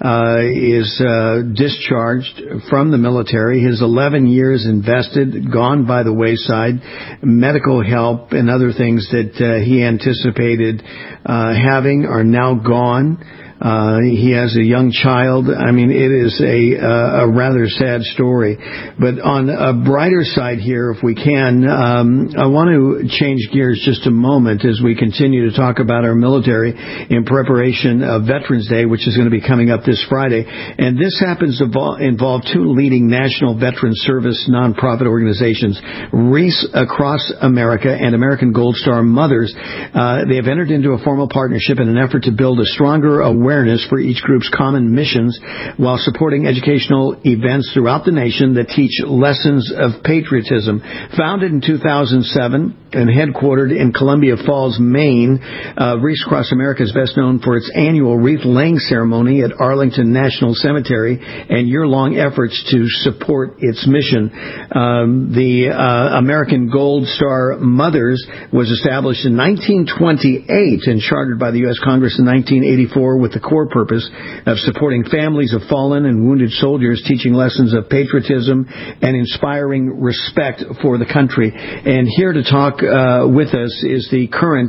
is discharged from the military. His 11 years invested, gone by the wayside. Medical help and other things that he anticipated having are now gone. He has a young child. I mean, it is a rather sad story. But on a brighter side here, if we can, I want to change gears just a moment as we continue to talk about our military in preparation of Veterans Day, which is going to be coming up this Friday. And this happens to involve two leading national veteran service nonprofit organizations, Reese Across America and American Gold Star Mothers. They have entered into a formal partnership in an effort to build a stronger awareness for each group's common missions while supporting educational events throughout the nation that teach lessons of patriotism. Founded in 2007 and headquartered in Columbia Falls, Maine, Reese Across America is best known for its annual wreath-laying ceremony at Arlington National Cemetery and year-long efforts to support its mission. The American Gold Star Mothers was established in 1928 and chartered by the U.S. Congress in 1984 with the core purpose of supporting families of fallen and wounded soldiers, teaching lessons of patriotism and inspiring respect for the country. And here to talk with us is the current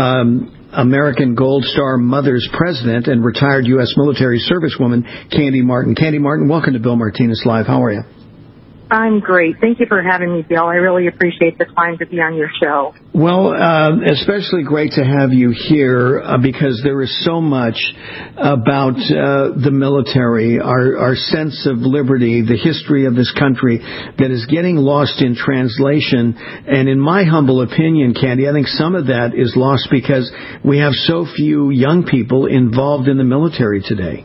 American Gold Star Mothers President and retired U.S. military servicewoman, Candy Martin. Candy Martin, welcome to Bill Martinez Live. How are you? I'm great. Thank you for having me, Bill. I really appreciate the time to be on your show. Well, especially great to have you here because there is so much about the military, our sense of liberty, the history of this country that is getting lost in translation. And in my humble opinion, Candy, I think some of that is lost because we have so few young people involved in the military today.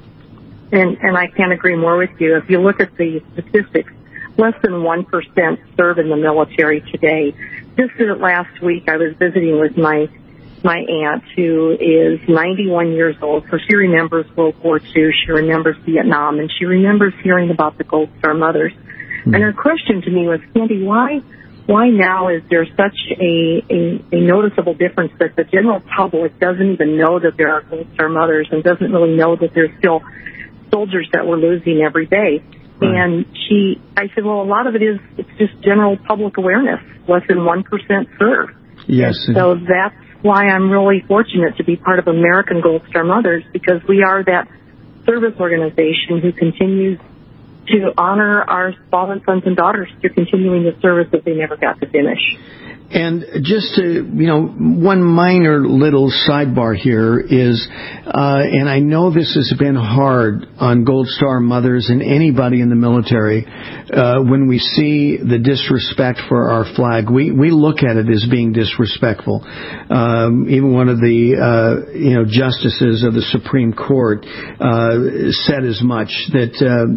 And I can't agree more with you. If you look at the statistics, less than 1% serve in the military today. Just last week, I was visiting with my aunt, who is 91 years old. So she remembers World War II, she remembers Vietnam, and she remembers hearing about the Gold Star mothers. Mm-hmm. And her question to me was, Candy, why now is there such a noticeable difference that the general public doesn't even know that there are Gold Star mothers and doesn't really know that there's still soldiers that we're losing every day? Right. And I said, well, a lot of it's just general public awareness. Less than 1% serve. Yes. And so that's why I'm really fortunate to be part of American Gold Star Mothers, because we are that service organization who continues to honor our fallen sons and daughters through continuing the service that they never got to finish. And just to, one minor little sidebar here is, and I know this has been hard on Gold Star mothers and anybody in the military, when we see the disrespect for our flag, we look at it as being disrespectful. Even one of the, justices of the Supreme Court, said as much that,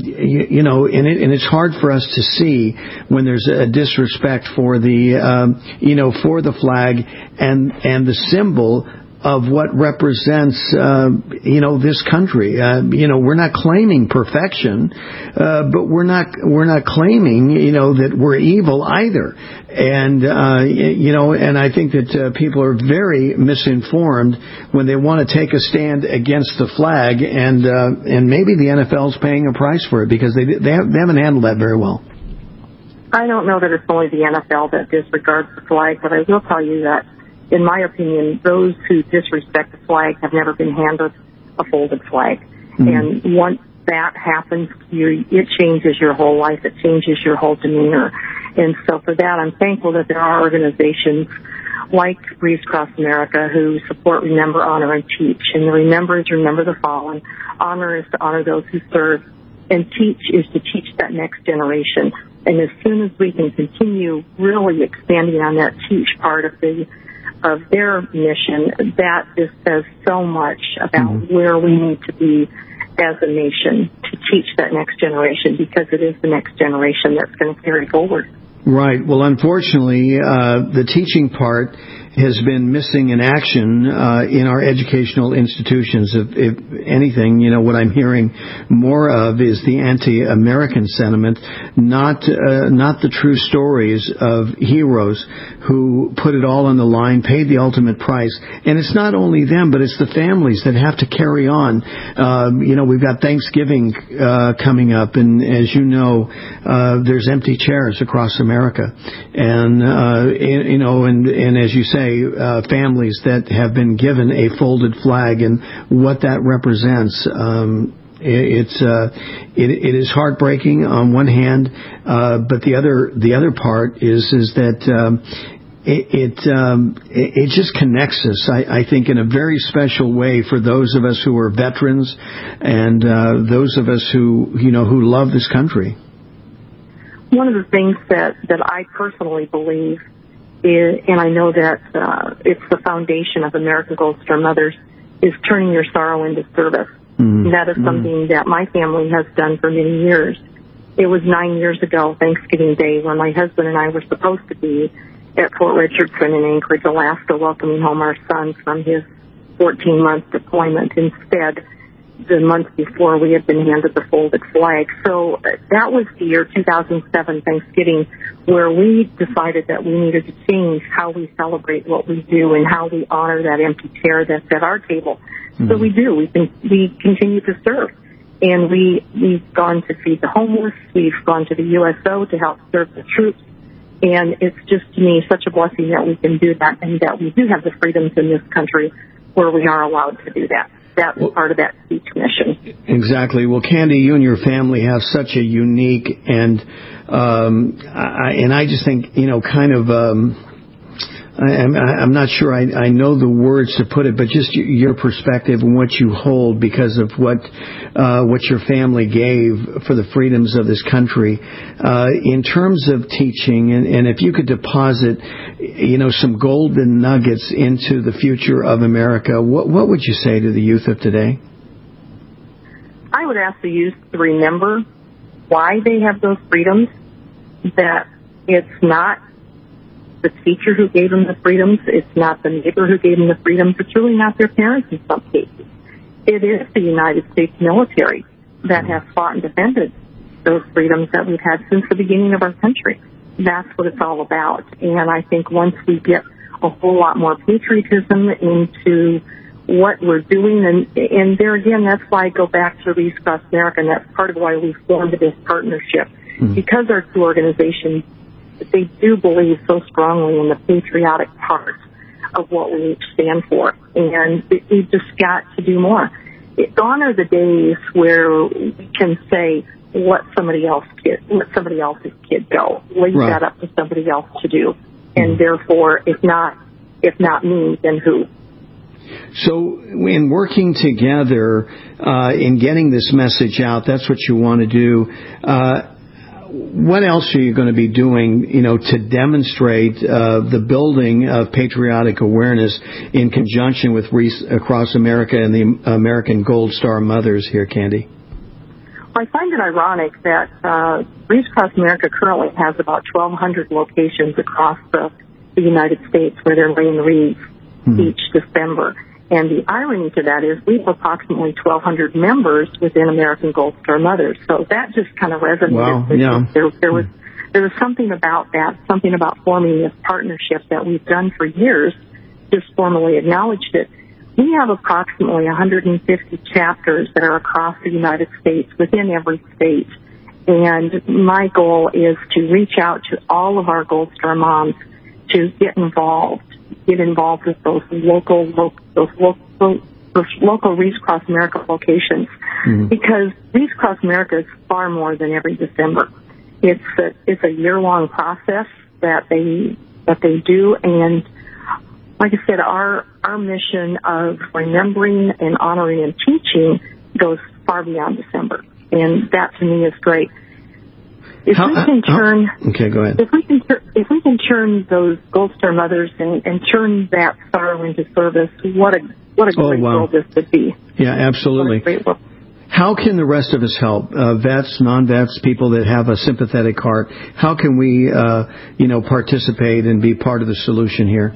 and it's hard for us to see when there's a disrespect for the, for the flag and the symbol of what represents, this country. We're not claiming perfection, but we're not claiming, that we're evil either. And, and I think that people are very misinformed when they want to take a stand against the flag, and maybe the NFL's paying a price for it because they haven't handled that very well. I don't know that it's only the NFL that disregards the flag, but I will tell you that, in my opinion, those who disrespect the flag have never been handed a folded flag. Mm-hmm. And once that happens to you, it changes your whole life. It changes your whole demeanor. And so for that, I'm thankful that there are organizations like Reefs Across America who support Remember, Honor, and Teach. And the Remember is remember the fallen. Honor is to honor those who serve. And Teach is to teach that next generation. And as soon as we can continue really expanding on that teach part of their mission, that just says so much about where we need to be as a nation to teach that next generation, because it is the next generation that's going to carry forward. Right. Well, unfortunately, the teaching part has been missing in action in our educational institutions. If anything, what I'm hearing more of is the anti-American sentiment, not the true stories of heroes who put it all on the line, paid the ultimate price. And it's not only them, but it's the families that have to carry on. We've got Thanksgiving coming up, and as you know, there's empty chairs across America, and and as you say, families that have been given a folded flag and what that represents. It is heartbreaking on one hand, but the other part is that it just connects us, I think, in a very special way for those of us who are veterans and those of us who love this country. One of the things that I personally believe is, and I know that it's the foundation of American Gold Star Mothers, is turning your sorrow into service. Mm-hmm. That is something that my family has done for many years. It was 9 years ago, Thanksgiving Day, when my husband and I were supposed to be at Fort Richardson in Anchorage, Alaska, welcoming home our son from his 14-month deployment. Instead, the month before, we had been handed the folded flag. So that was the year 2007 Thanksgiving, where we decided that we needed to change how we celebrate what we do and how we honor that empty chair that's at our table. Mm-hmm. So we do. We continue to serve. And we've gone to feed the homeless. We've gone to the USO to help serve the troops. And it's just, to me, such a blessing that we can do that and that we do have the freedoms in this country where we are allowed to do that. that's part of that speech mission. Exactly. Well, Candy, you and your family have such a unique and I just think, I'm not sure I know the words to put it, but just your perspective and what you hold because of what your family gave for the freedoms of this country. In terms of teaching, and if you could deposit, some golden nuggets into the future of America, what would you say to the youth of today? I would ask the youth to remember why they have those freedoms, that it's not the teacher who gave them the freedoms, it's not the neighbor who gave them the freedoms, it's really not their parents in some cases. It is the United States military that has fought and defended those freedoms that we've had since the beginning of our country. That's what it's all about. And I think once we get a whole lot more patriotism into what we're doing, and there again, that's why I go back to Reese Cross America, and that's part of why we formed this partnership. Because our two organizations, they do believe so strongly in the patriotic part of what we each stand for, and we've just got to do more. Gone are the days where we can say let somebody else's kid go, leave that up to somebody else to do, and therefore, if not me, then who? So in working together, in getting this message out, that's what you want to do. What else are you going to be doing, to demonstrate the building of patriotic awareness in conjunction with Reese Across America and the American Gold Star Mothers here, Candy? I find it ironic that Reese Across America currently has about 1,200 locations across the United States where they're laying wreaths each December. And the irony to that is we have approximately 1,200 members within American Gold Star Mothers. So that just kind of resonated. Wow, yeah. There was something about that, something about forming this partnership that we've done for years, just formally acknowledged it. We have approximately 150 chapters that are across the United States, within every state. And my goal is to reach out to all of our Gold Star moms to get involved with those local Reese Cross America locations, because Reese Cross America is far more than every December. It's a year-long process that they do, and like I said, our mission of remembering and honoring and teaching goes far beyond December, and that to me is great. If we can turn, okay, go ahead. If we can turn those Gold Star Mothers and turn that sorrow into service, what a great world this would be. Yeah, absolutely. What a great world. How can the rest of us help? Vets, non-vets, people that have a sympathetic heart. How can we, participate and be part of the solution here?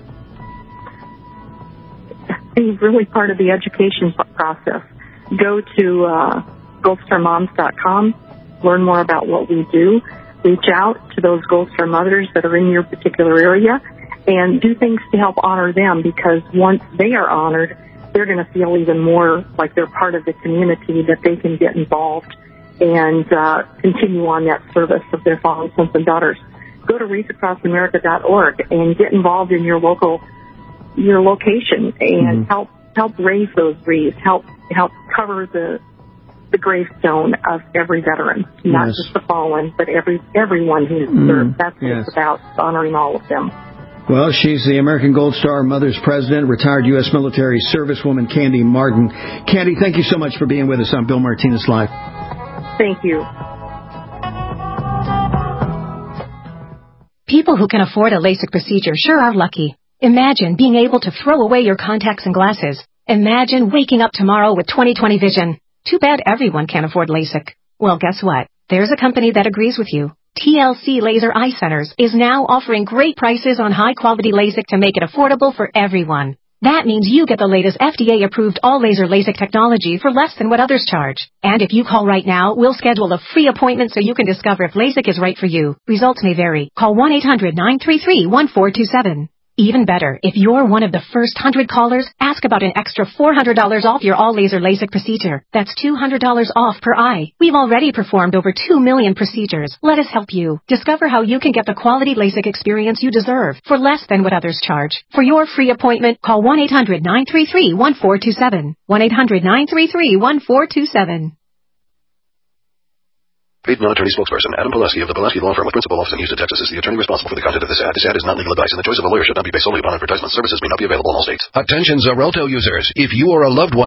Be really part of the education process. Go to goldstarmoms.com. Learn more about what we do. Reach out to those Gold Star mothers that are in your particular area and do things to help honor them, because once they are honored, they're going to feel even more like they're part of the community, that they can get involved and continue on that service of their fallen sons and daughters. Go to reacheacrossamerica.org and get involved in your location and help raise those wreaths, help cover the gravestone of every veteran, not just the fallen, but everyone who has served. That's what it's about, honoring all of them. Well, she's the American Gold Star Mothers President, retired U.S. military servicewoman Candy Martin. Candy, thank you so much for being with us on Bill Martinez Live. Thank you. People who can afford a LASIK procedure sure are lucky. Imagine being able to throw away your contacts and glasses. Imagine waking up tomorrow with 20/20 vision. Too bad everyone can't afford LASIK. Well, guess what? There's a company that agrees with you. TLC Laser Eye Centers is now offering great prices on high-quality LASIK to make it affordable for everyone. That means you get the latest FDA-approved all-laser LASIK technology for less than what others charge. And if you call right now, we'll schedule a free appointment so you can discover if LASIK is right for you. Results may vary. Call 1-800-933-1427. Even better, if you're one of the first 100 callers, ask about an extra $400 off your all-laser LASIK procedure. That's $200 off per eye. We've already performed over 2 million procedures. Let us help you. Discover how you can get the quality LASIK experience you deserve for less than what others charge. For your free appointment, call 1-800-933-1427. 1-800-933-1427. Paid non-attorney spokesperson Adam Pileski of the Pileski Law Firm with principal office in Houston, Texas is the attorney responsible for the content of this ad. This ad is not legal advice, and the choice of a lawyer should not be based solely upon advertisement. Services may not be available in all states. Attention Xarelto users. If you or a loved one